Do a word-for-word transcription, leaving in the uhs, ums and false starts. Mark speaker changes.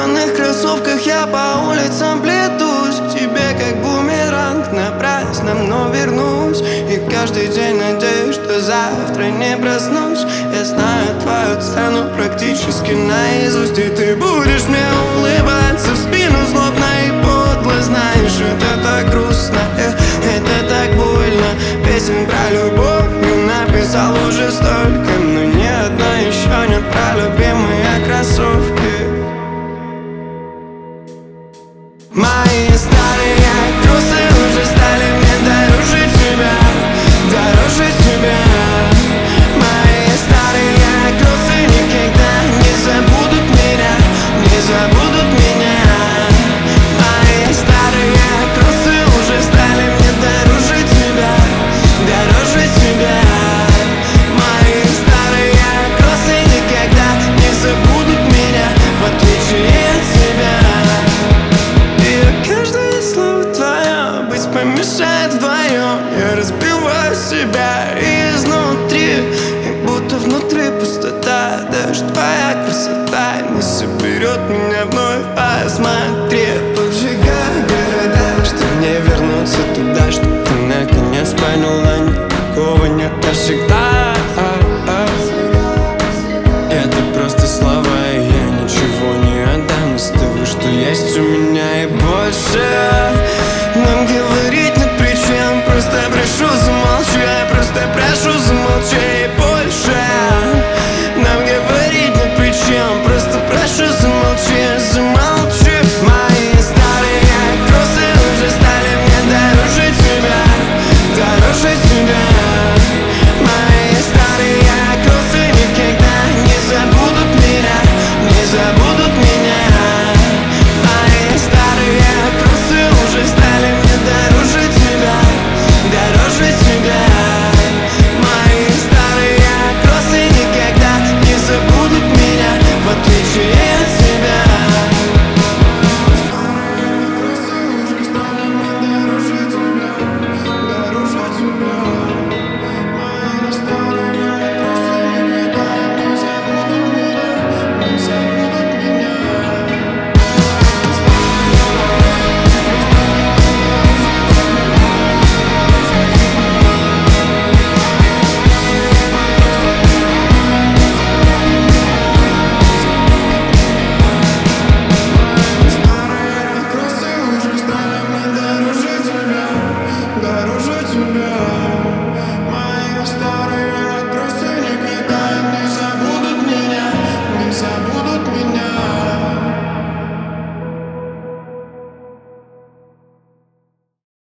Speaker 1: порванных кроссовках я по улицам плетусь к тебе как бумеранг, напрасно, но вернусь. И каждый день надеюсь, что завтра не проснусь. Я знаю твою цену практически наизусть, и ты будешь мне улыбаться в спину злобно и подло. Знаешь, это так грустно, э, это так больно. Песен про любовь я написал уже столько, но ни одна еще не про любимые кроссовки. Мои старые кроссы уже стали мне дороже тебя, дороже тебя. Мои старые кроссы никогда не забудут меня, не забудут меня. Мои старые кроссы уже стали мне дороже тебя, дороже тебя. Мои старые кроссы никогда не забудут меня, в отличие от тебя. Помешает вдвоем, я разбиваю себя изнутри, и будто внутри пустота. Даже твоя красота не соберет меня вновь. Посмотри, поджигаю города, что мне вернуться туда, что ты наконец поняла, никакого нет навсегда.